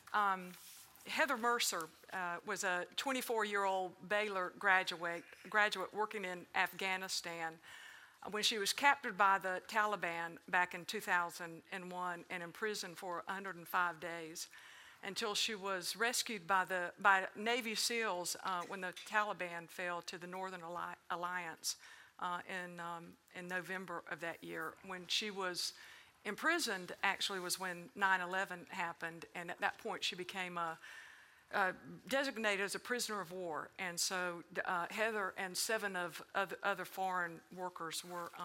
Heather Mercer was a 24-year-old Baylor graduate working in Afghanistan when she was captured by the Taliban back in 2001 and imprisoned for 105 days until she was rescued by Navy SEALs when the Taliban fell to the Northern Alliance in November of that year. When she was imprisoned, actually, was when 9/11 happened, and at that point she became designated as a prisoner of war. And so Heather and 7 of other foreign workers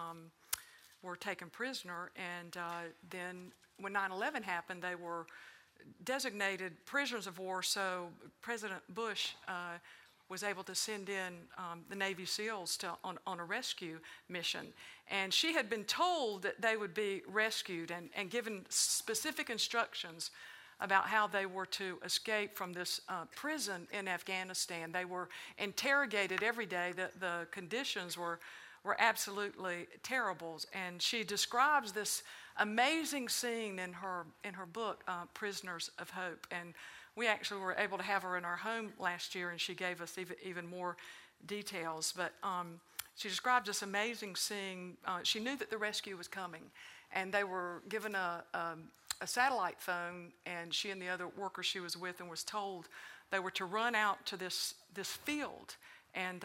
were taken prisoner, and then when 9/11 happened, they were designated prisoners of war, so President Bush was able to send in the Navy SEALs on a rescue mission. And she had been told that they would be rescued and given specific instructions about how they were to escape from this prison in Afghanistan. They were interrogated every day. The conditions were absolutely terrible. And she describes this amazing scene in her book, Prisoners of Hope. And we actually were able to have her in our home last year, and she gave us even more details. But she described this amazing scene. She knew that the rescue was coming, and they were given a satellite phone, and she and the other workers she was with and was told they were to run out to this field. And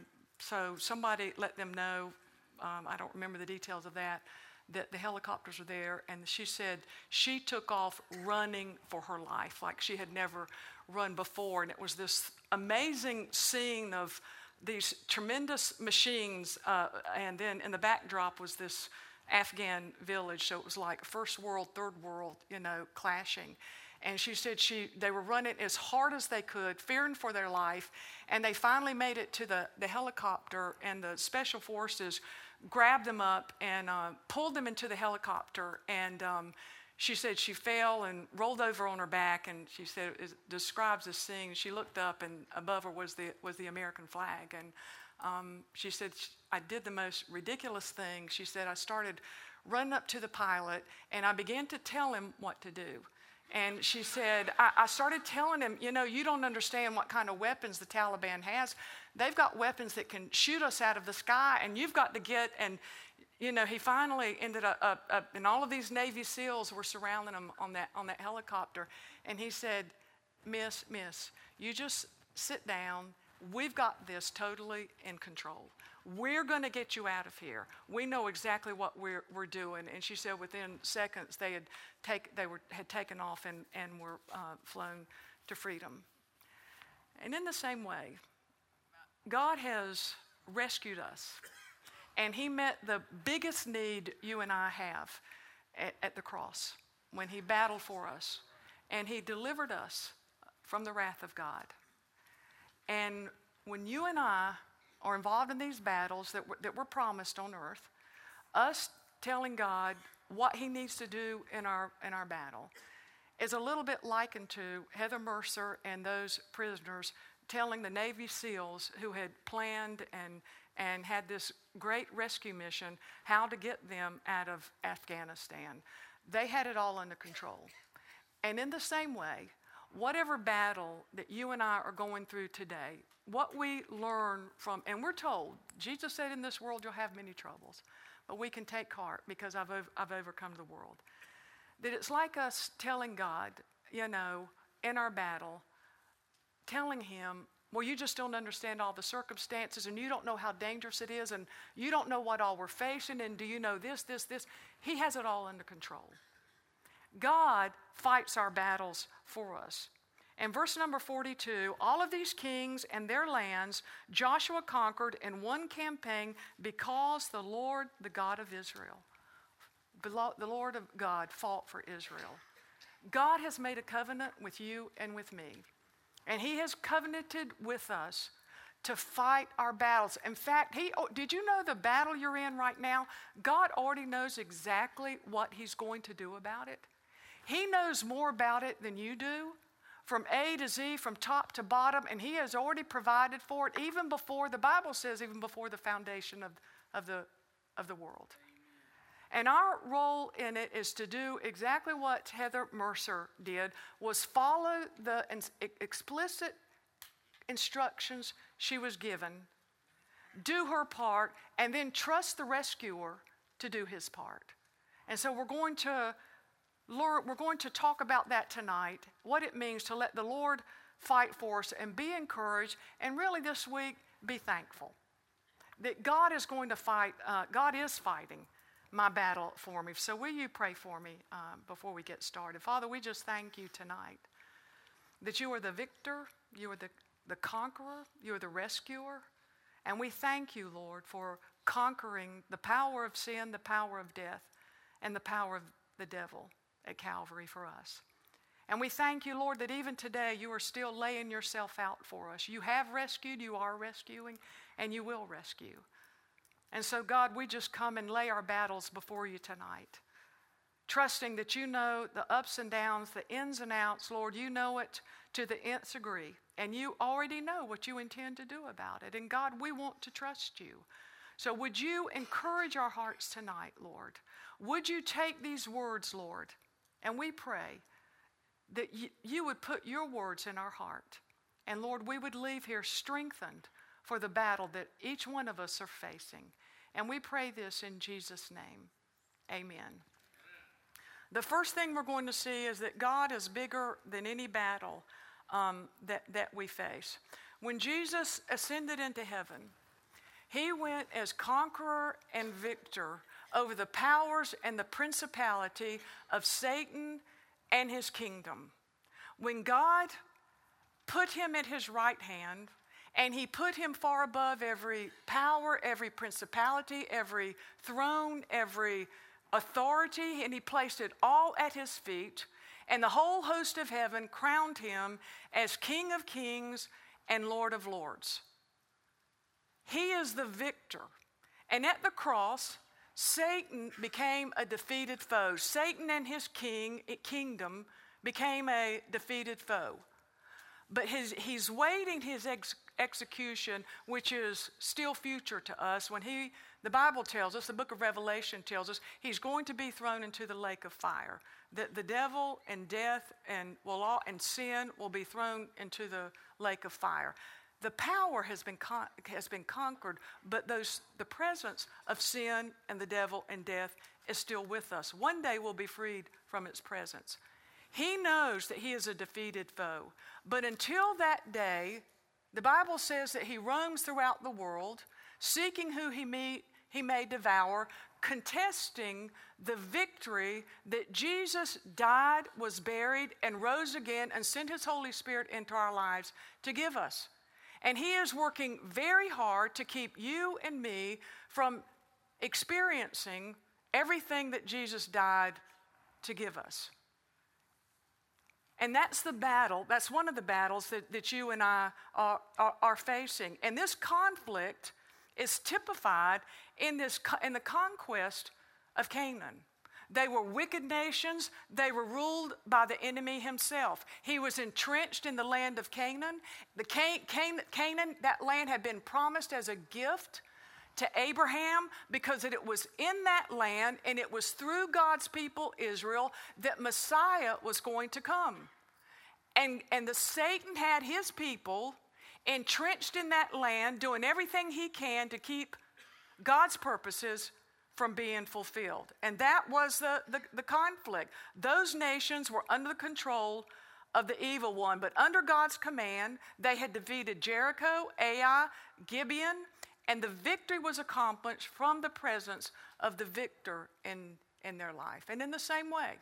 so somebody let them know, I don't remember the details of that the helicopters were there, and she said she took off running for her life like she had never run before. And it was this amazing scene of these tremendous machines, and then in the backdrop was this Afghan village, so it was like first world, third world, clashing. And she said they were running as hard as they could, fearing for their life, and they finally made it to the helicopter, and the special forces grabbed them up and pulled them into the helicopter. And she said she fell and rolled over on her back, and she said it describes this scene. She looked up, and above her was the American flag. And she said, I did the most ridiculous thing. She said, I started running up to the pilot, and I began to tell him what to do. And she said, I started telling him, you don't understand what kind of weapons the Taliban has. They've got weapons that can shoot us out of the sky, and you've got to get, and, he finally ended up, and all of these Navy SEALs were surrounding him on that helicopter. And he said, Miss, you just sit down. We've got this totally in control. We're going to get you out of here. We know exactly what we're doing. And she said within seconds they had taken off and were flown to freedom. And in the same way, God has rescued us, and He met the biggest need you and I have at the cross when He battled for us, and He delivered us from the wrath of God. And when you and I are involved in these battles that we're promised on earth, us telling God what He needs to do in our battle is a little bit likened to Heather Mercer and those prisoners telling the Navy SEALs who had planned and had this great rescue mission how to get them out of Afghanistan. They had it all under control. And in the same way, whatever battle that you and I are going through today, what we learn from, and we're told, Jesus said in this world you'll have many troubles, but we can take heart because I've overcome the world. That it's like us telling God, in our battle, telling Him, well, you just don't understand all the circumstances, and you don't know how dangerous it is, and you don't know what all we're facing, and do you know this. He has it all under control. God fights our battles for us. In verse number 42, all of these kings and their lands Joshua conquered in one campaign because the Lord, the God of Israel, the Lord of God fought for Israel. God has made a covenant with you and with me, and He has covenanted with us to fight our battles. In fact, did you know the battle you're in right now? God already knows exactly what He's going to do about it. He knows more about it than you do, from A to Z, from top to bottom, and He has already provided for it even before, the Bible says, even before the foundation of the world. And our role in it is to do exactly what Heather Mercer did, was follow the explicit instructions she was given, do her part, and then trust the rescuer to do his part. And so we're going to talk about that tonight, what it means to let the Lord fight for us and be encouraged, and really this week be thankful that God is going to fight, God is fighting my battle for me. So will you pray for me before we get started? Father, we just thank you tonight that you are the victor, you are the conqueror, you are the rescuer. And we thank you, Lord, for conquering the power of sin, the power of death, and the power of the devil at Calvary for us. And we thank you, Lord, that even today you are still laying yourself out for us. You have rescued, you are rescuing, and you will rescue. And so, God, we just come and lay our battles before you tonight, trusting that you know the ups and downs, the ins and outs. Lord, you know it to the nth degree, and you already know what you intend to do about it. And God, we want to trust you. So would you encourage our hearts tonight, Lord? Would you take these words, Lord, and we pray that you would put your words in our heart. And Lord, we would leave here strengthened for the battle that each one of us are facing. And we pray this in Jesus' name. Amen. The first thing we're going to see is that God is bigger than any battle that we face. When Jesus ascended into heaven, he went as conqueror and victor over the powers and the principality of Satan and his kingdom. When God put him at his right hand, and he put him far above every power, every principality, every throne, every authority, and he placed it all at his feet, and the whole host of heaven crowned him as King of Kings and Lord of Lords. He is the victor. And at the cross, Satan became a defeated foe. Satan and his kingdom became a defeated foe. But he's waiting his execution, which is still future to us, when the Bible tells us, the book of Revelation tells us, he's going to be thrown into the lake of fire. That the devil and death and sin will be thrown into the lake of fire. The power has been conquered, but the presence of sin and the devil and death is still with us. One day we'll be freed from its presence. He knows that he is a defeated foe. But until that day, the Bible says that he roams throughout the world, seeking who he may devour, contesting the victory that Jesus died, was buried, and rose again, and sent his Holy Spirit into our lives to give us. And he is working very hard to keep you and me from experiencing everything that Jesus died to give us. And that's the battle. That's one of the battles that you and I are facing. And this conflict is typified in the conquest of Canaan. They were wicked nations. They were ruled by the enemy himself. He was entrenched in the land of Canaan. Canaan, that land had been promised as a gift to Abraham, because it was in that land and it was through God's people Israel that Messiah was going to come. And Satan had his people entrenched in that land, doing everything he can to keep God's purposes from being fulfilled. And that was the conflict. Those nations were under the control of the evil one, but under God's command, they had defeated Jericho, Ai, Gibeon, and the victory was accomplished from the presence of the victor in their life. And in the same way,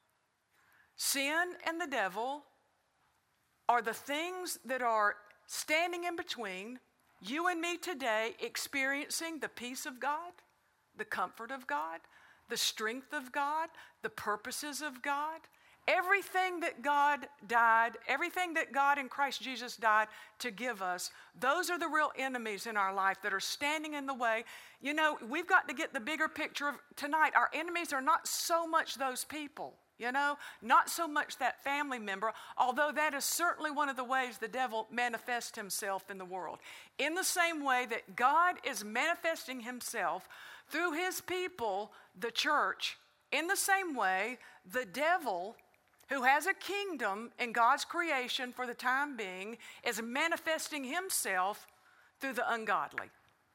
sin and the devil are the things that are standing in between you and me today, experiencing the peace of God, the comfort of God, the strength of God, the purposes of God. Everything that God died, everything that God in Christ Jesus died to give us, those are the real enemies in our life that are standing in the way. You know, we've got to get the bigger picture of tonight. Our enemies are not so much those people, you know, not so much that family member, although that is certainly one of the ways the devil manifests himself in the world. In the same way that God is manifesting himself through his people, the church. In the same way, the devil, who has a kingdom in God's creation for the time being, is manifesting himself through the ungodly.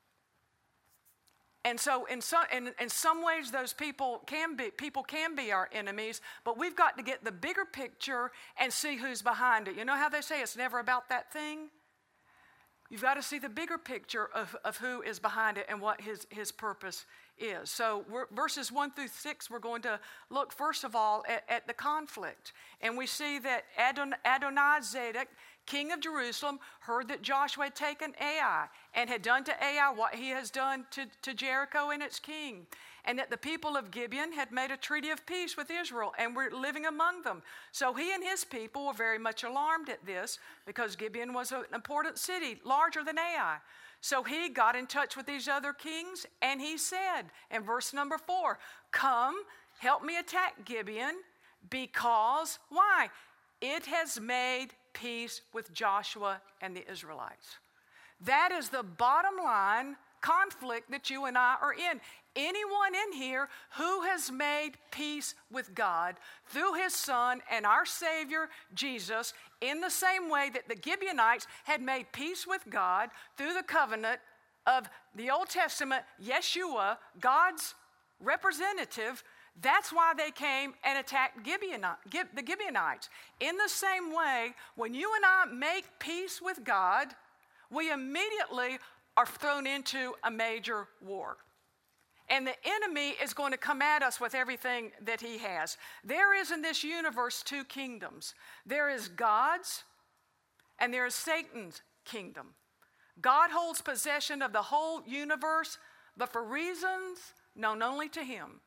And so in some ways, those people can be our enemies, but we've got to get the bigger picture and see who's behind it. You know how they say it's never about that thing? You've got to see the bigger picture of who is behind it and what his purpose is. So verses 1 through 6, we're going to look first of all at the conflict. And we see that Adonizedek, king of Jerusalem, heard that Joshua had taken Ai and had done to Ai what he has done to Jericho and its king. And that the people of Gibeon had made a treaty of peace with Israel and were living among them. So he and his people were very much alarmed at this because Gibeon was an important city, larger than Ai. So he got in touch with these other kings and he said in verse number 4, "Come, help me attack Gibeon because," why? "It has made peace with Joshua and the Israelites." That is the bottom line conflict that you and I are in. Anyone in here who has made peace with God through his Son and our Savior, Jesus, in the same way that the Gibeonites had made peace with God through the covenant of the Old Testament, Yeshua, God's representative, that's why they came and attacked the Gibeonites. In the same way, when you and I make peace with God, we immediately are thrown into a major war. And the enemy is going to come at us with everything that he has. There is in this universe two kingdoms. There is God's and there is Satan's kingdom. God holds possession of the whole universe, but for reasons known only to him.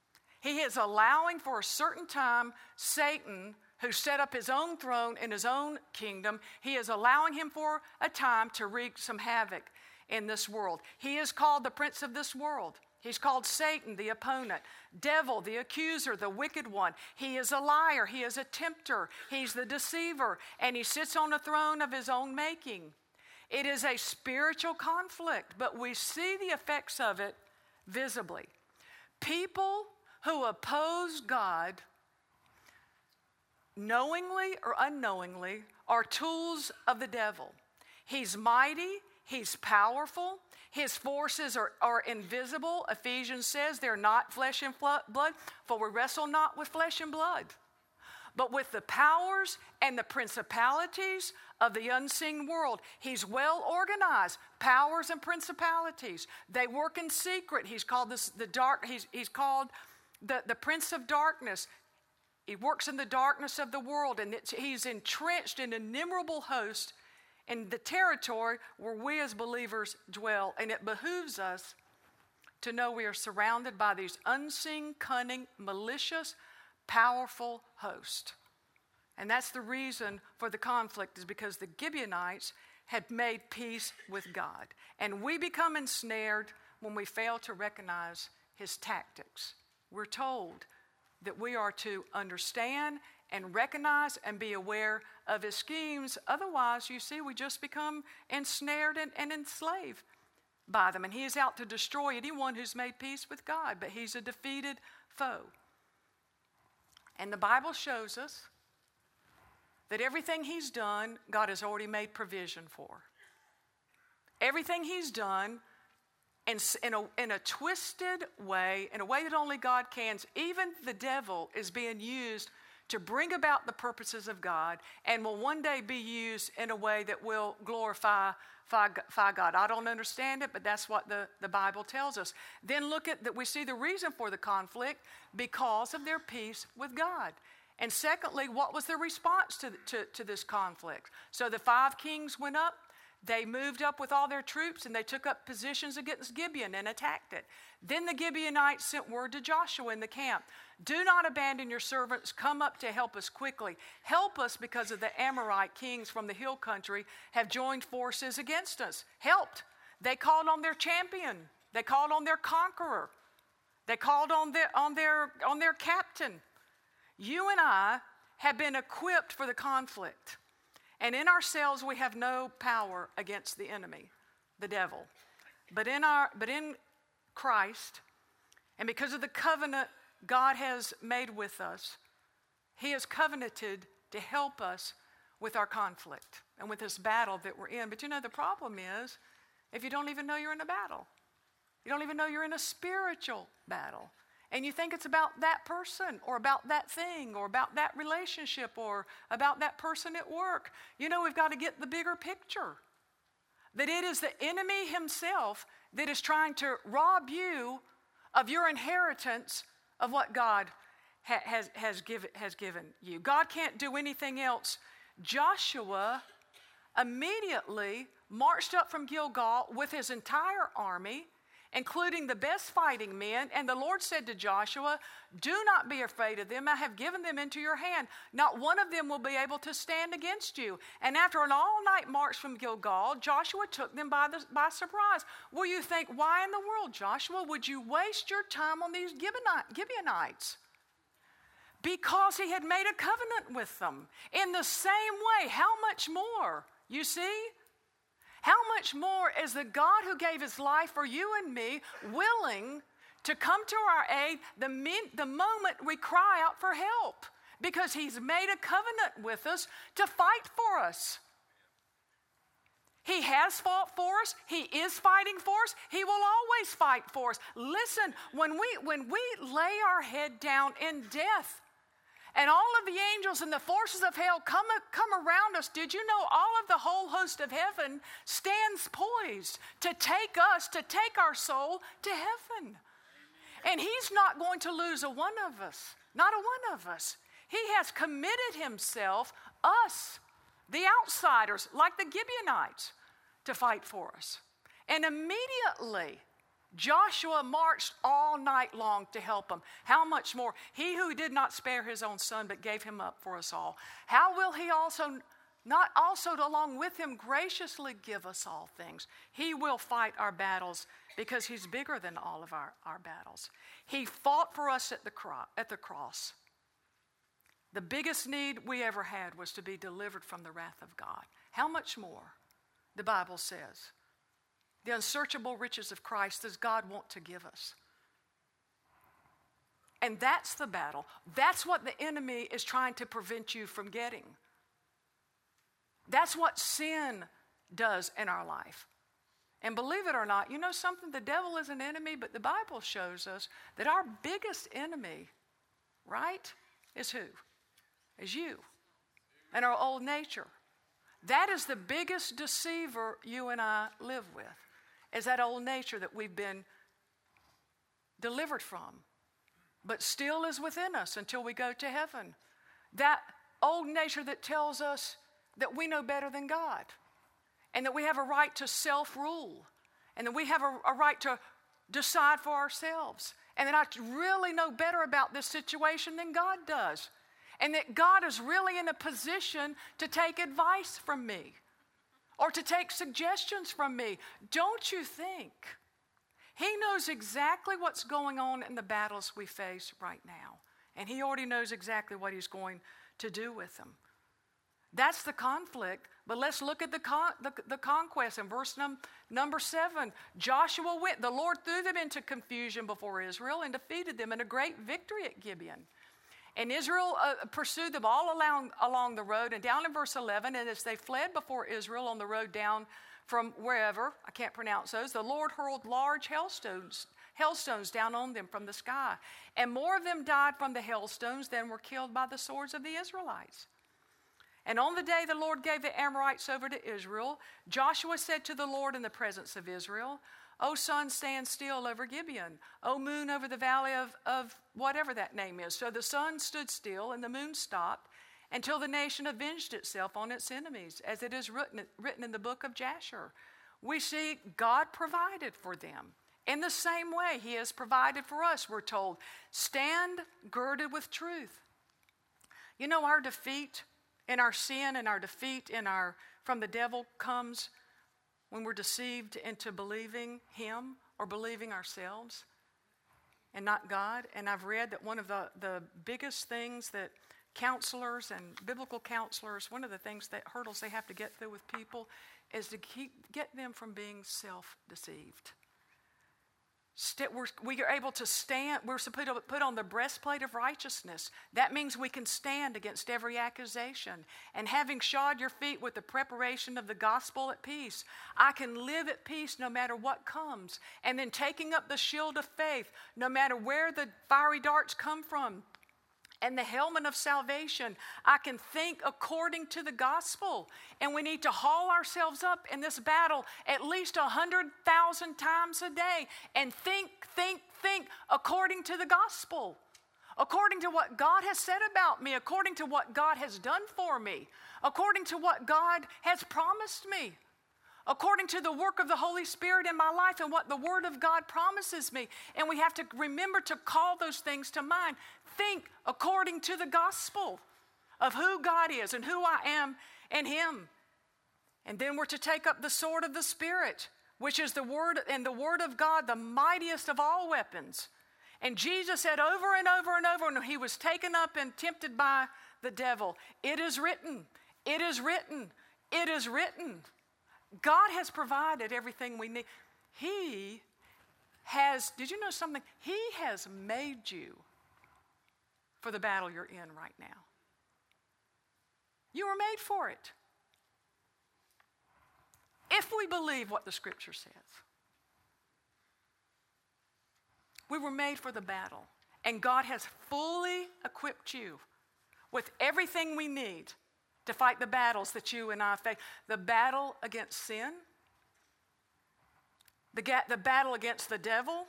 He is allowing for a certain time Satan, who set up his own throne in his own kingdom, he is allowing him for a time to wreak some havoc in this world. He is called the prince of this world. He's called Satan, the opponent, devil, the accuser, the wicked one. He is a liar. He is a tempter. He's the deceiver, and he sits on a throne of his own making. It is a spiritual conflict, but we see the effects of it visibly. People who oppose God, knowingly or unknowingly, are tools of the devil. He's mighty. He's powerful. His forces are invisible. Ephesians says they're not flesh and blood, for we wrestle not with flesh and blood, but with the powers and the principalities of the unseen world. He's well organized. Powers and principalities. They work in secret. He's called He's called the Prince of Darkness. He works in the darkness of the world, and he's entrenched in an innumerable host in the territory where we as believers dwell. And it behooves us to know we are surrounded by these unseen, cunning, malicious, powerful hosts. And that's the reason for the conflict, is because the Gibeonites had made peace with God. And we become ensnared when we fail to recognize his tactics. We're told that we are to understand and recognize and be aware of his schemes. Otherwise, you see, we just become ensnared and enslaved by them. And he is out to destroy anyone who's made peace with God, but he's a defeated foe. And the Bible shows us that everything he's done, God has already made provision for. Everything he's done, in a twisted way, in a way that only God can, even the devil is being used to bring about the purposes of God and will one day be used in a way that will glorify God. I don't understand it, but that's what the Bible tells us. Then look at that. We see the reason for the conflict: because of their peace with God. And secondly, what was the response to this conflict? So the 5 kings went up. They moved up with all their troops and they took up positions against Gibeon and attacked it. Then the Gibeonites sent word to Joshua in the camp: "Do not abandon your servants. Come up to help us quickly. Help us, because of the Amorite kings from the hill country have joined forces against us." Helped. They called on their champion. They called on their conqueror. They called on their captain. You and I have been equipped for the conflict. And in ourselves, we have no power against the enemy, the devil. But in Christ, and because of the covenant God has made with us, he has covenanted to help us with our conflict and with this battle that we're in. But you know, the problem is, if you don't even know you're in a battle, you don't even know you're in a spiritual battle, and you think it's about that person or about that thing or about that relationship or about that person at work, you know, we've got to get the bigger picture. That it is the enemy himself that is trying to rob you of your inheritance of what God has given you. God can't do anything else. Joshua immediately marched up from Gilgal with his entire army, including the best fighting men. And the Lord said to Joshua, do not be afraid of them. I have given them into your hand. Not one of them will be able to stand against you. And after an all-night march from Gilgal, Joshua took them by surprise. Well, you think, why in the world, Joshua, would you waste your time on these Gibeonites? Because he had made a covenant with them. In the same way, how much more, you see? How much more is the God who gave his life for you and me willing to come to our aid the moment we cry out for help? Because he's made a covenant with us to fight for us. He has fought for us. He is fighting for us. He will always fight for us. Listen, when we lay our head down in death, and all of the angels and the forces of hell come around us, did you know all of the whole host of heaven stands poised to take our soul to heaven? And he's not going to lose a one of us, not a one of us. He has committed himself, us, the outsiders, like the Gibeonites, to fight for us. And immediately, Joshua marched all night long to help him. How much more? He who did not spare his own son, but gave him up for us all. How will he not also along with him graciously give us all things? He will fight our battles because he's bigger than all of our battles. He fought for us at the cross. The biggest need we ever had was to be delivered from the wrath of God. How much more, the Bible says, the unsearchable riches of Christ does God want to give us? And that's the battle. That's what the enemy is trying to prevent you from getting. That's what sin does in our life. And believe it or not, you know something? The devil is an enemy, but the Bible shows us that our biggest enemy, right, is who? Is you and our old nature. That is the biggest deceiver you and I live with. Is that old nature that we've been delivered from, but still is within us until we go to heaven. That old nature that tells us that we know better than God, and that we have a right to self-rule, and that we have a right to decide for ourselves, and that I really know better about this situation than God does, and that God is really in a position to take advice from me, or to take suggestions from me. Don't you think he knows exactly what's going on in the battles we face right now? And he already knows exactly what he's going to do with them. That's the conflict. But let's look at the conquest in verse number 7. Joshua went, the Lord threw them into confusion before Israel and defeated them in a great victory at Gibeon. And Israel pursued them all along the road. And down in verse 11, and as they fled before Israel on the road down from wherever, I can't pronounce those, the Lord hurled large hailstones down on them from the sky. And more of them died from the hailstones than were killed by the swords of the Israelites. And on the day the Lord gave the Amorites over to Israel, Joshua said to the Lord in the presence of Israel, O sun, stand still over Gibeon. O moon, over the valley of whatever that name is. So the sun stood still and the moon stopped until the nation avenged itself on its enemies, as it is written in the book of Jasher. We see God provided for them. In the same way, he has provided for us, we're told. Stand girded with truth. You know, our defeat in our sin and our defeat from the devil comes when we're deceived into believing him or believing ourselves and not God. And I've read that one of the biggest things that counselors and biblical counselors, one of the hurdles they have to get through with people is to get them from being self-deceived. we are able to stand. We're supposed to put on the breastplate of righteousness. That means we can stand against every accusation. And having shod your feet with the preparation of the gospel at peace, I can live at peace no matter what comes. And then taking up the shield of faith, no matter where the fiery darts come from, and the helmet of salvation, I can think according to the gospel. And we need to haul ourselves up in this battle at least 100,000 times a day and think according to the gospel, according to what God has said about me, according to what God has done for me, according to what God has promised me, according to the work of the Holy Spirit in my life and what the Word of God promises me. And we have to remember to call those things to mind. Think according to the gospel of who God is and who I am in Him. And then we're to take up the sword of the Spirit, which is the Word, and the Word of God, the mightiest of all weapons. And Jesus said over and over and over when He was taken up and tempted by the devil, "It is written, it is written, it is written." God has provided everything we need. He has, did you know something? He has made you for the battle you're in right now. You were made for it. If we believe what the Scripture says, we were made for the battle. And God has fully equipped you with everything we need to fight the battles that you and I face. The battle against sin, the battle against the devil,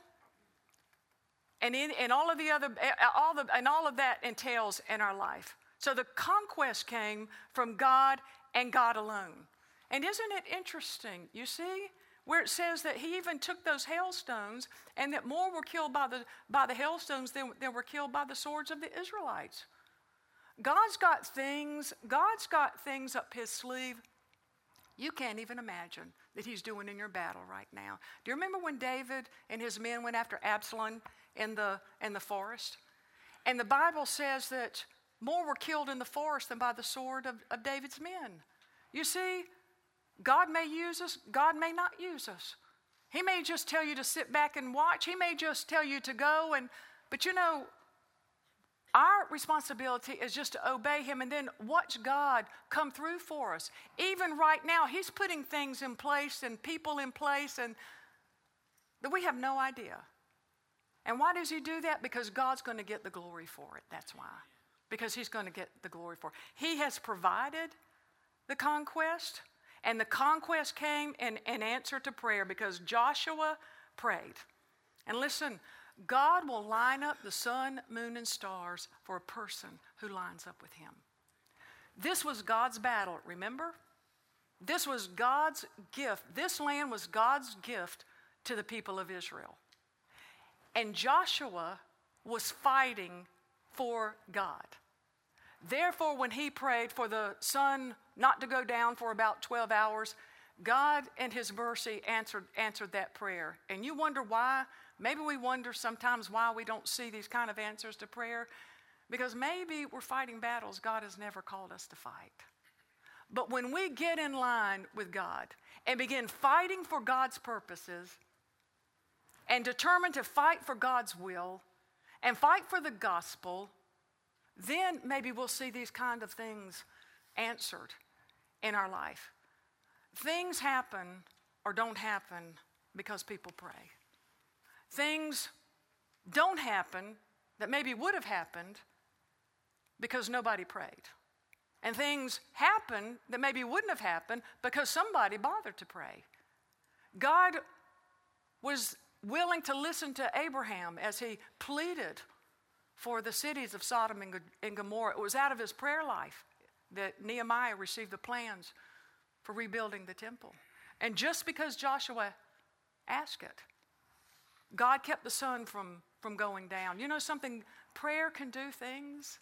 and all of the other, all of that entails in our life. So the conquest came from God and God alone. And isn't it interesting? You see, where it says that He even took those hailstones, and that more were killed by the hailstones than were killed by the swords of the Israelites. God's got things up His sleeve you can't even imagine that He's doing in your battle right now. Do you remember when David and his men went after Absalom in the forest? And the Bible says that more were killed in the forest than by the sword of David's men. You see, God may use us, God may not use us. He may just tell you to sit back and watch. He may just tell you to go, but you know, our responsibility is just to obey Him and then watch God come through for us. Even right now, He's putting things in place and people in place and that we have no idea. And why does He do that? Because God's going to get the glory for it. That's why. Because He's going to get the glory for it. He has provided the conquest, and the conquest came in answer to prayer because Joshua prayed. And listen, God will line up the sun, moon, and stars for a person who lines up with Him. This was God's battle, remember? This was God's gift. This land was God's gift to the people of Israel. And Joshua was fighting for God. Therefore, when he prayed for the sun not to go down for about 12 hours, God in His mercy answered that prayer. And you wonder why? Maybe we wonder sometimes why we don't see these kind of answers to prayer. Because maybe we're fighting battles God has never called us to fight. But when we get in line with God and begin fighting for God's purposes and determined to fight for God's will and fight for the gospel, then maybe we'll see these kind of things answered in our life. Things happen or don't happen because people pray. Things don't happen that maybe would have happened because nobody prayed. And things happen that maybe wouldn't have happened because somebody bothered to pray. God was willing to listen to Abraham as he pleaded for the cities of Sodom and Gomorrah. It was out of his prayer life that Nehemiah received the plans for rebuilding the temple. And just because Joshua asked it, God kept the sun from going down. You know something? Prayer can do things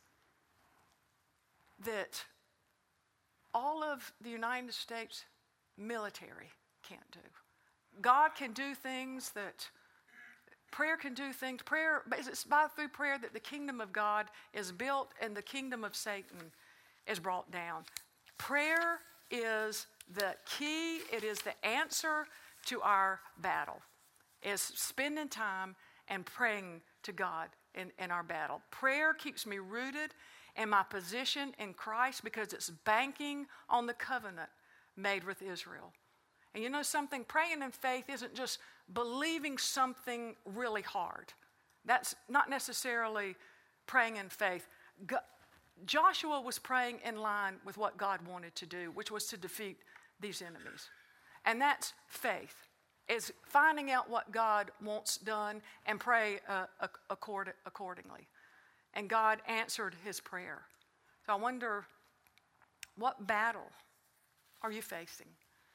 that all of the United States military can't do. God can do things that prayer can do things. Prayer, it's through prayer that the kingdom of God is built and the kingdom of Satan is brought down. Prayer is the key. It is the answer to our battle. is spending time and praying to God in our battle. Prayer keeps me rooted in my position in Christ because it's banking on the covenant made with Israel. And you know something? Praying in faith isn't just believing something really hard. That's not necessarily praying in faith. Joshua was praying in line with what God wanted to do, which was to defeat these enemies. And that's faith, is finding out what God wants done and pray accordingly. And God answered his prayer. So I wonder, what battle are you facing?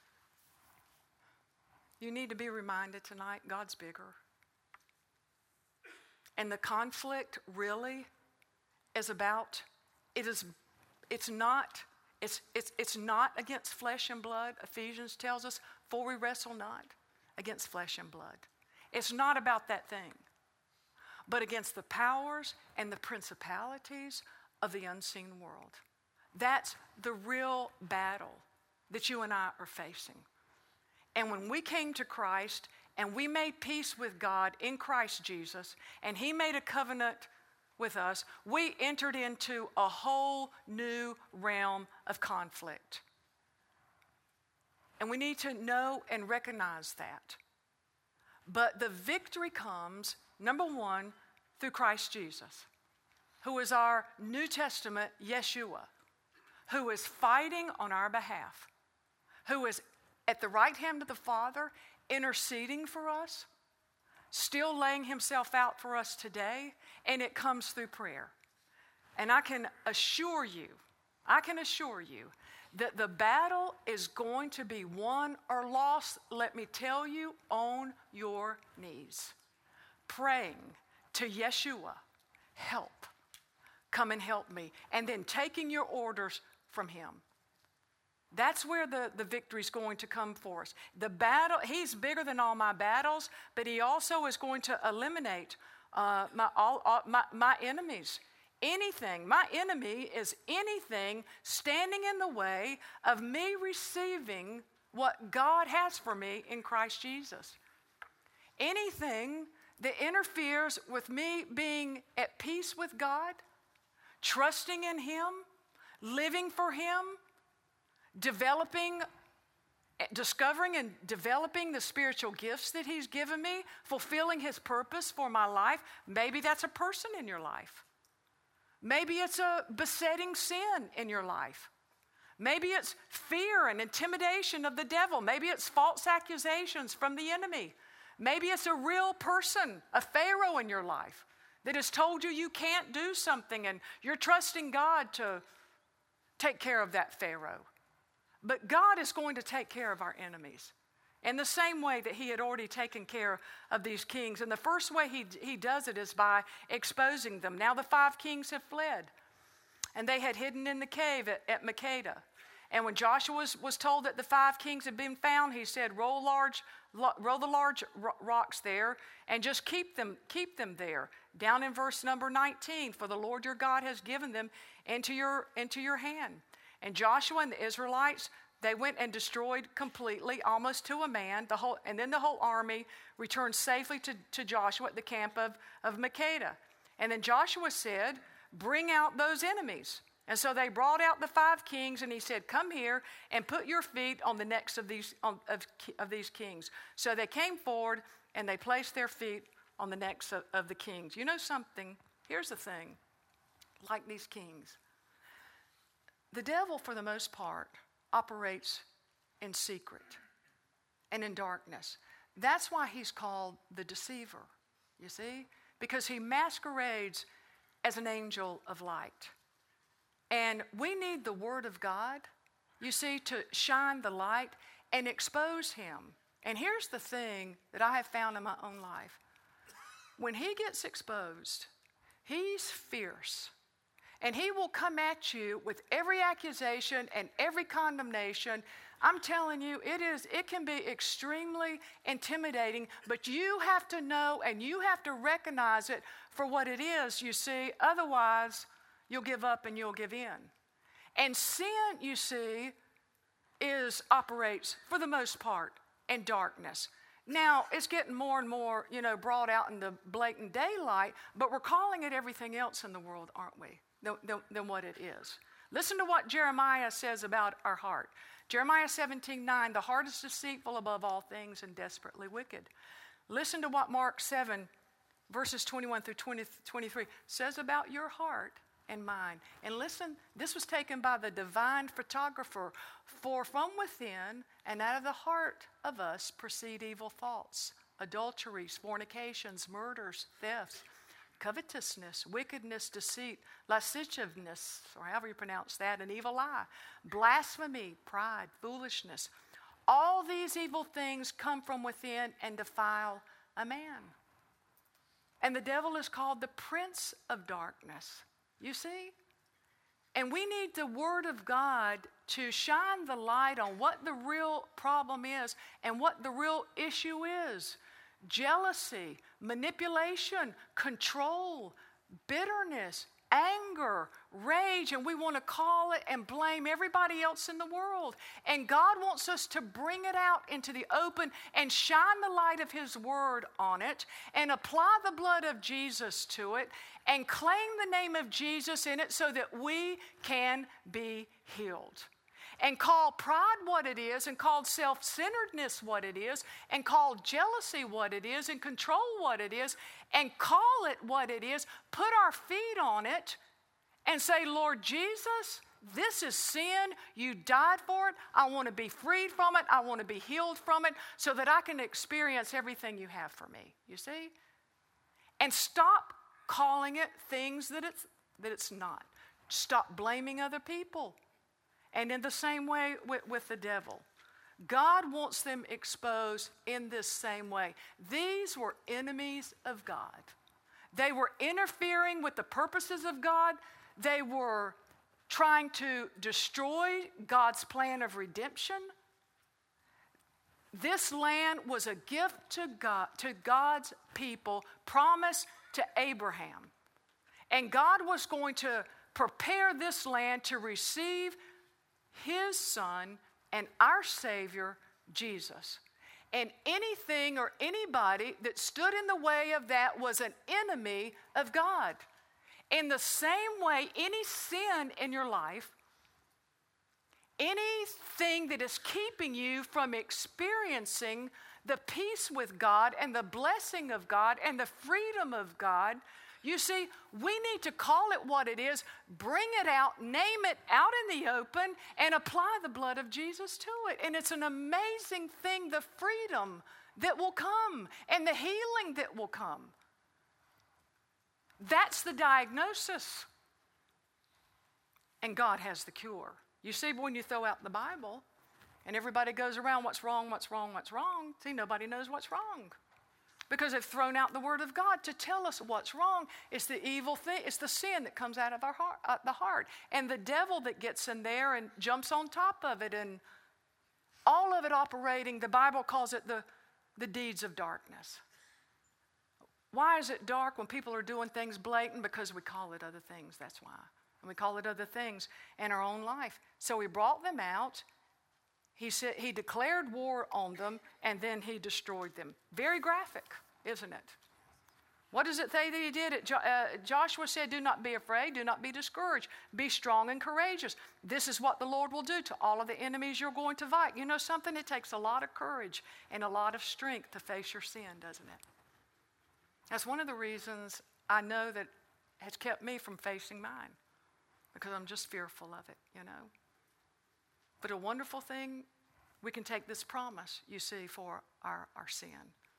You need to be reminded tonight, God's bigger. And the conflict really is about, it's not against flesh and blood. Ephesians tells us, for we wrestle not against flesh and blood. It's not about that thing, but against the powers and the principalities of the unseen world. That's the real battle that you and I are facing. And when we came to Christ and we made peace with God in Christ Jesus, and he made a covenant with us, we entered into a whole new realm of conflict. And we need to know and recognize that. But the victory comes, number one, through Christ Jesus, who is our New Testament Yeshua, who is fighting on our behalf, who is at the right hand of the Father, interceding for us, still laying himself out for us today, and it comes through prayer. And I can assure you that the battle is going to be won or lost, let me tell you, on your knees, praying to Yeshua, help, come and help me, and then taking your orders from him. That's where the victory is going to come for us. The battle, he's bigger than all my battles, but he also is going to eliminate my enemies. Anything, my enemy is anything standing in the way of me receiving what God has for me in Christ Jesus. Anything that interferes with me being at peace with God, trusting in him, living for him, discovering and developing the spiritual gifts that he's given me, fulfilling his purpose for my life. Maybe that's a person in your life. Maybe it's a besetting sin in your life. Maybe it's fear and intimidation of the devil. Maybe it's false accusations from the enemy. Maybe it's a real person, a Pharaoh in your life that has told you you can't do something, and you're trusting God to take care of that Pharaoh. But God is going to take care of our enemies in the same way that he had already taken care of these kings. And the first way he does it is by exposing them. Now the 5 kings have fled, and they had hidden in the cave at Makkedah. And when Joshua was told that the 5 kings had been found, he said, roll the large rocks there and just keep them there. Down in verse number 19, for the Lord your God has given them into your hand. And Joshua and the Israelites, they went and destroyed completely, almost to a man, and then the whole army returned safely to Joshua at the camp of Makkedah. And then Joshua said, bring out those enemies. And so they brought out the 5 kings, and he said, come here and put your feet on the necks of these kings. So they came forward, and they placed their feet on the necks of the kings. You know something? Here's the thing. Like these kings, the devil, for the most part, operates in secret and in darkness. That's why he's called the deceiver, you see? Because he masquerades as an angel of light. And we need the Word of God, you see, to shine the light and expose him. And here's the thing that I have found in my own life. When he gets exposed, he's fierce. And he will come at you with every accusation and every condemnation. I'm telling you, it can be extremely intimidating, but you have to know and you have to recognize it for what it is, you see. Otherwise, you'll give up and you'll give in. And sin, you see, operates, for the most part, in darkness. Now, it's getting more and more, brought out in the blatant daylight, but we're calling it everything else in the world, aren't we, than what it is. Listen to what Jeremiah says about our heart. Jeremiah 17:9, the heart is deceitful above all things and desperately wicked. Listen to what Mark 7, verses 21 through 23 says about your heart and mine. And listen, this was taken by the divine photographer. For from within and out of the heart of us proceed evil thoughts, adulteries, fornications, murders, thefts, covetousness, wickedness, deceit, lasciviousness, or however you pronounce that, an evil eye, blasphemy, pride, foolishness. All these evil things come from within and defile a man. And the devil is called the prince of darkness. You see? And we need the Word of God to shine the light on what the real problem is and what the real issue is. Jealousy, manipulation, control, bitterness, anger, rage, and we want to call it and blame everybody else in the world. And God wants us to bring it out into the open and shine the light of His Word on it and apply the blood of Jesus to it and claim the name of Jesus in it so that we can be healed. And call pride what it is, and call self-centeredness what it is, and call jealousy what it is, and control what it is, and call it what it is, put our feet on it, and say, Lord Jesus, this is sin. You died for it. I want to be freed from it. I want to be healed from it so that I can experience everything you have for me. You see? And stop calling it things that it's not. Stop blaming other people. And in the same way with the devil, God wants them exposed in this same way. These were enemies of God. They were interfering with the purposes of God. They were trying to destroy God's plan of redemption. This land was a gift to God, to God's people, promised to Abraham. And God was going to prepare this land to receive His Son and our Savior, Jesus. And anything or anybody that stood in the way of that was an enemy of God. In the same way, any sin in your life, anything that is keeping you from experiencing the peace with God and the blessing of God and the freedom of God, you see, we need to call it what it is, bring it out, name it out in the open, and apply the blood of Jesus to it. And it's an amazing thing, the freedom that will come and the healing that will come. That's the diagnosis. And God has the cure. You see, when you throw out the Bible and everybody goes around, what's wrong, what's wrong, what's wrong? See, nobody knows what's wrong. Because they've thrown out the Word of God to tell us what's wrong. It's the evil thing. It's the sin that comes out of our heart, the heart. And the devil that gets in there and jumps on top of it. And all of it operating, the Bible calls it the deeds of darkness. Why is it dark when people are doing things blatant? Because we call it other things, that's why. And we call it other things in our own life. So He brought them out. He said He declared war on them, and then He destroyed them. Very graphic, isn't it? What does it say that He did? Joshua said, do not be afraid, do not be discouraged. Be strong and courageous. This is what the Lord will do to all of the enemies you're going to fight. You know something? It takes a lot of courage and a lot of strength to face your sin, doesn't it? That's one of the reasons I know that has kept me from facing mine, because I'm just fearful of it, you know. But a wonderful thing, we can take this promise, you see, for our sin.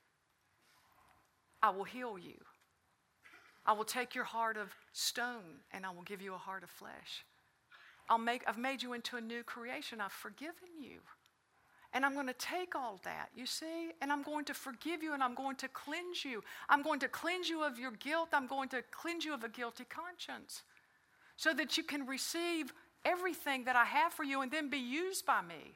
I will heal you. I will take your heart of stone and I will give you a heart of flesh. I've made you into a new creation. I've forgiven you. And I'm going to take all that, you see, and I'm going to forgive you and I'm going to cleanse you. I'm going to cleanse you of your guilt. I'm going to cleanse you of a guilty conscience so that you can receive everything that I have for you and then be used by me.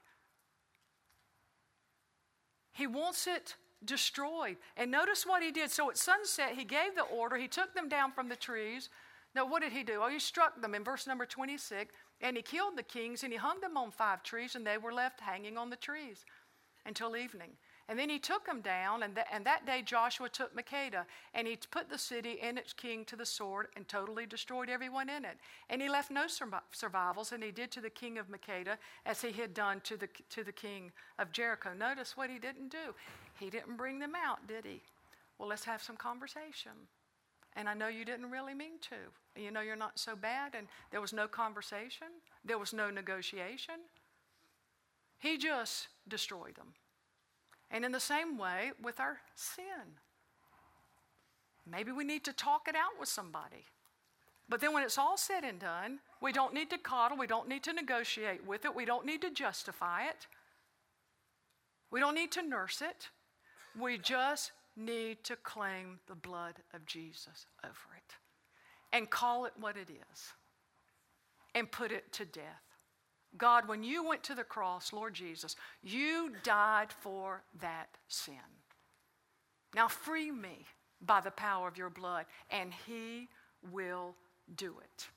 He wants it destroyed. And notice what He did. So at sunset, He gave the order. He took them down from the trees. Now, what did He do? Oh, He struck them in verse number 26. And He killed the kings and He hung them on 5 trees, and they were left hanging on the trees until evening. And then he took them down, and that day Joshua took Makkedah, and he put the city and its king to the sword and totally destroyed everyone in it. And he left no survivals, and he did to the king of Makkedah as he had done to the king of Jericho. Notice what he didn't do. He didn't bring them out, did he? Well, let's have some conversation. And I know you didn't really mean to. You know you're not so bad, and there was no conversation. There was no negotiation. He just destroyed them. And in the same way with our sin. Maybe we need to talk it out with somebody. But then when it's all said and done, we don't need to coddle, we don't need to negotiate with it, we don't need to justify it. We don't need to nurse it. We just need to claim the blood of Jesus over it and call it what it is and put it to death. God, when you went to the cross, Lord Jesus, you died for that sin. Now free me by the power of your blood, and he will do it.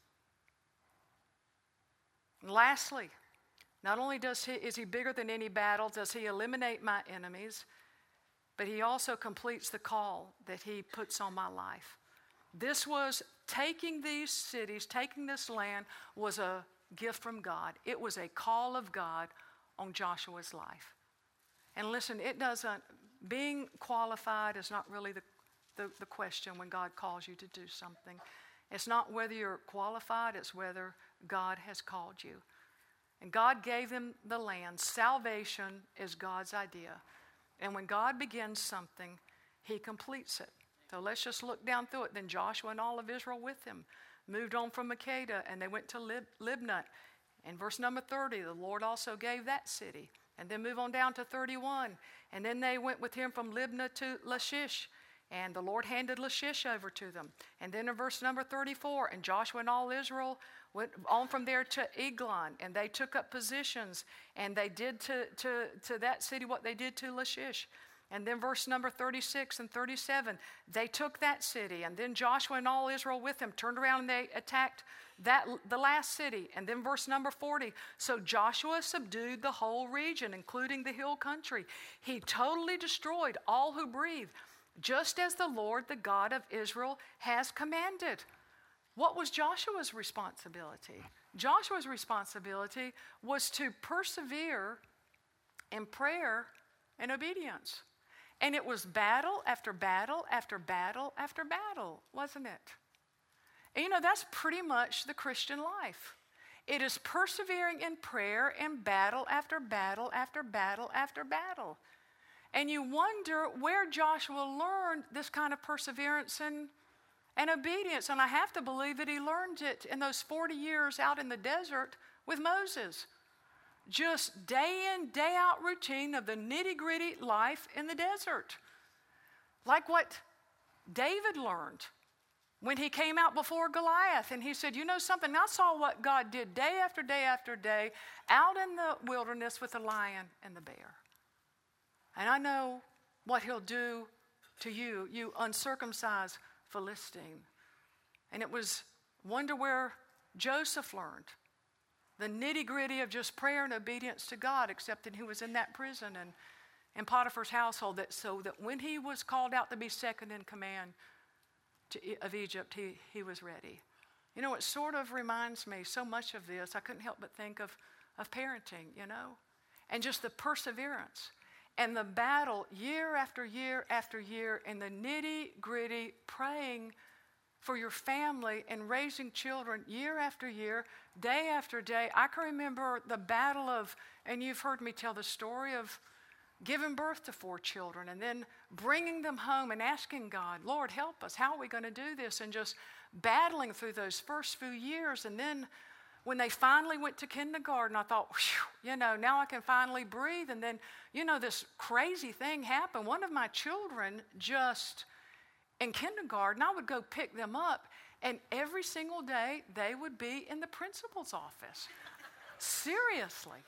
And lastly, not only is he bigger than any battle, does he eliminate my enemies, but he also completes the call that he puts on my life. This was taking these cities, taking this land was a gift from God. It was a call of God on Joshua's life. And listen, being qualified is not really the question when God calls you to do something. It's not whether you're qualified, it's whether God has called you. And God gave them the land. Salvation is God's idea. And when God begins something, he completes it. So let's just look down through it. Then Joshua and all of Israel with him moved on from Makkedah, and they went to Libnah. In verse number 30, the Lord also gave that city. And then move on down to 31. And then they went with him from Libnah to Lachish, and the Lord handed Lachish over to them. And then in verse number 34, and Joshua and all Israel went on from there to Eglon, and they took up positions, and they did to that city what they did to Lachish. And then verse number 36 and 37, they took that city. And then Joshua and all Israel with him turned around and they attacked the last city. And then verse number 40, so Joshua subdued the whole region, including the hill country. He totally destroyed all who breathed, just as the Lord, the God of Israel, has commanded. What was Joshua's responsibility? Joshua's responsibility was to persevere in prayer and obedience. And it was battle after battle after battle after battle, wasn't it? And you know, that's pretty much the Christian life. It is persevering in prayer and battle after battle after battle after battle. And you wonder where Joshua learned this kind of perseverance and obedience. And I have to believe that he learned it in those 40 years out in the desert with Moses. Just day in, day out routine of the nitty-gritty life in the desert. Like what David learned when he came out before Goliath and he said, you know something, I saw what God did day after day after day out in the wilderness with the lion and the bear. And I know what he'll do to you, you uncircumcised Philistine. And it was wonder where Joseph learned the nitty-gritty of just prayer and obedience to God, except that he was in that prison and in Potiphar's household, so that when he was called out to be second in command of Egypt, he was ready. You know, it sort of reminds me so much of this. I couldn't help but think of parenting, you know, and just the perseverance and the battle year after year after year and the nitty-gritty praying for your family and raising children year after year, day after day. I can remember the battle of, and you've heard me tell the story of giving birth to 4 children and then bringing them home and asking God, Lord, help us. How are we going to do this? And just battling through those first few years. And then when they finally went to kindergarten, I thought, you know, now I can finally breathe. And then, you know, this crazy thing happened. One of my children just, in kindergarten, I would go pick them up, and every single day they would be in the principal's office. Seriously.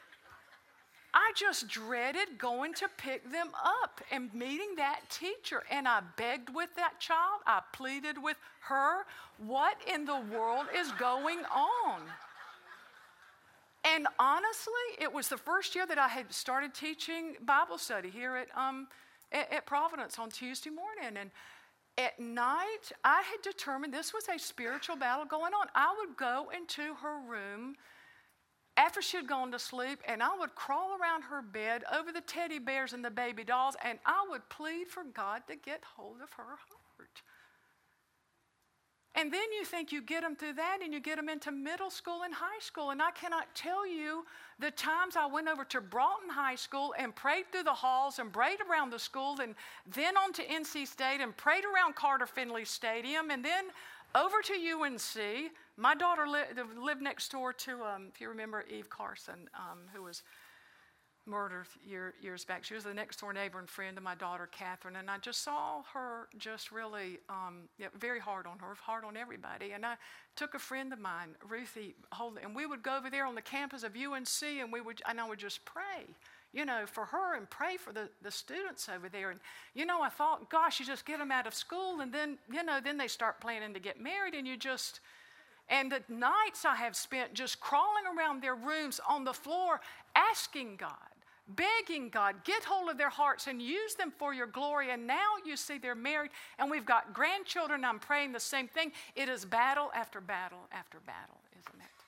I just dreaded going to pick them up and meeting that teacher. And I begged with that child. I pleaded with her. What in the world is going on? And honestly, it was the first year that I had started teaching Bible study here at Providence on Tuesday morning. And at night, I had determined this was a spiritual battle going on. I would go into her room after she had gone to sleep, and I would crawl around her bed over the teddy bears and the baby dolls, and I would plead for God to get hold of her heart. And then you think you get them through that, and you get them into middle school and high school. And I cannot tell you the times I went over to Broughton High School and prayed through the halls and prayed around the school, and then on to NC State and prayed around Carter Finley Stadium, and then over to UNC. My daughter lived next door to, if you remember, Eve Carson, who was murdered years back. She was the next door neighbor and friend of my daughter, Catherine, and I just saw her just really very hard on her, hard on everybody. And I took a friend of mine, Ruthie, and we would go over there on the campus of UNC, and I would just pray, for her and pray for the students over there. And, I thought, gosh, you just get them out of school, and then, then they start planning to get married, and and the nights I have spent just crawling around their rooms on the floor, asking God, begging God, get hold of their hearts and use them for your glory. And now you see they're married, and we've got grandchildren. I'm praying the same thing. It is battle after battle after battle, isn't it?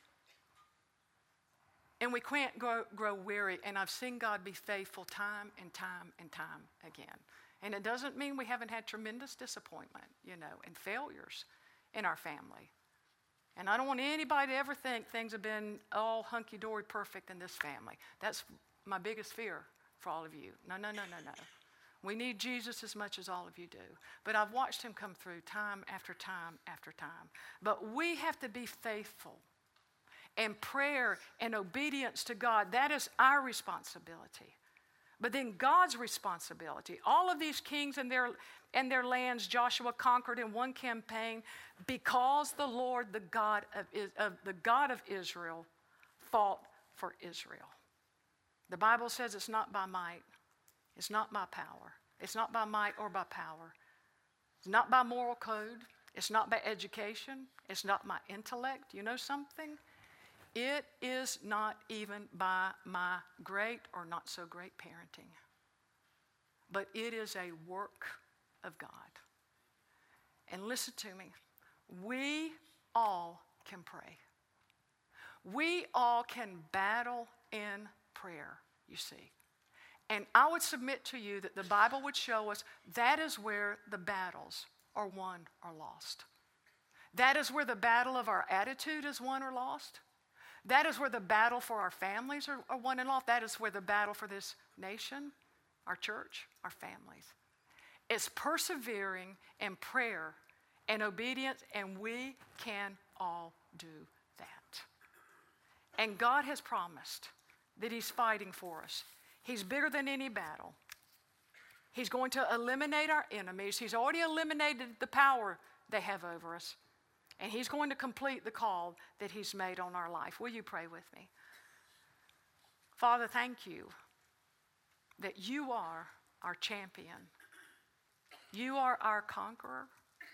And we can't grow weary. And I've seen God be faithful time and time and time again. And it doesn't mean we haven't had tremendous disappointment, and failures in our family. And I don't want anybody to ever think things have been all hunky-dory perfect in this family. That's my biggest fear for all of you. No. We need Jesus as much as all of you do. But I've watched him come through time after time after time. But we have to be faithful. And prayer and obedience to God, that is our responsibility. But then God's responsibility, all of these kings and their lands Joshua conquered in one campaign because the Lord, the God of Israel, fought for Israel. The Bible says it's not by might, it's not by power, it's not by might or by power, it's not by moral code, it's not by education, it's not my intellect. You know something? It is not even by my great or not so great parenting, but it is a work of God. And listen to me, we all can pray. We all can battle in prayer, you see. And I would submit to you that the Bible would show us that is where the battles are won or lost. That is where the battle of our attitude is won or lost. That is where the battle for our families are won and lost. That is where the battle for this nation, our church, our families. It's persevering in prayer and obedience, and we can all do that. And God has promised that he's fighting for us. He's bigger than any battle. He's going to eliminate our enemies. He's already eliminated the power they have over us. And he's going to complete the call that he's made on our life. Will you pray with me? Father, thank you that you are our champion. You are our conqueror.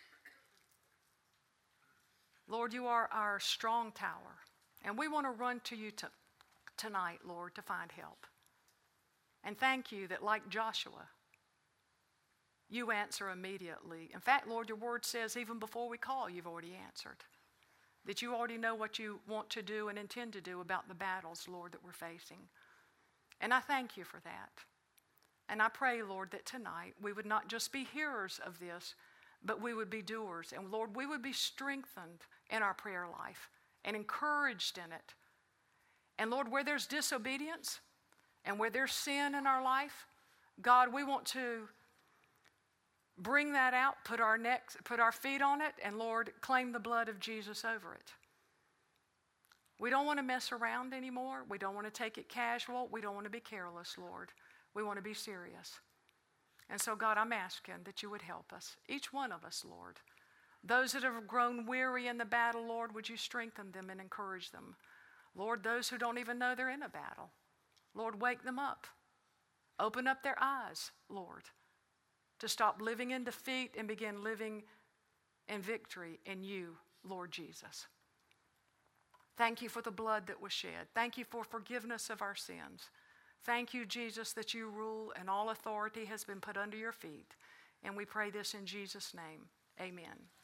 Lord, you are our strong tower. And we want to run to you tonight, Lord, to find help. And thank you that like Joshua, you answer immediately. In fact, Lord, your word says even before we call, you've already answered. That you already know what you want to do and intend to do about the battles, Lord, that we're facing. And I thank you for that. And I pray, Lord, that tonight we would not just be hearers of this, but we would be doers. And Lord, we would be strengthened in our prayer life and encouraged in it. And Lord, where there's disobedience and where there's sin in our life, God, we want to bring that out, put our feet on it, and Lord, claim the blood of Jesus over it. We don't want to mess around anymore. We don't want to take it casual. We don't want to be careless, Lord. We want to be serious. And so, God, I'm asking that you would help us, each one of us, Lord. Those that have grown weary in the battle, Lord, would you strengthen them and encourage them? Lord, those who don't even know they're in a battle, Lord, wake them up. Open up their eyes, Lord, to stop living in defeat and begin living in victory in you, Lord Jesus. Thank you for the blood that was shed. Thank you for forgiveness of our sins. Thank you, Jesus, that you rule and all authority has been put under your feet. And we pray this in Jesus' name. Amen.